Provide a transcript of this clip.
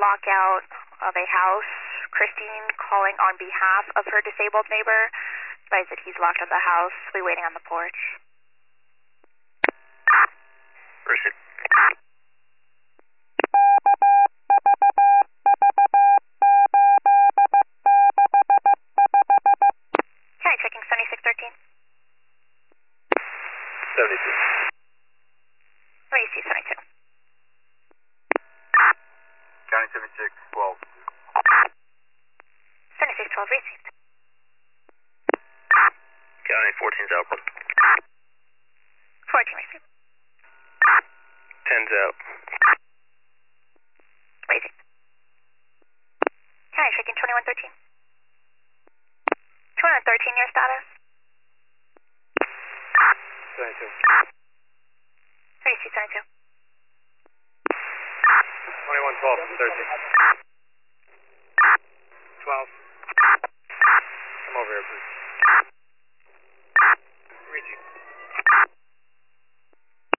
lockout of a house. Christine calling on behalf of her disabled neighbor. Advised that he's locked on the house. We waiting on the porch. Proceed. County checking 7613. 72. REC 72. County 7612. 7612 received. County 14's open. 14 received. 10's out. Received. County checking 2113. 2113, your status? 72. REC 72. 2112 from 13. 12. Come over here, please.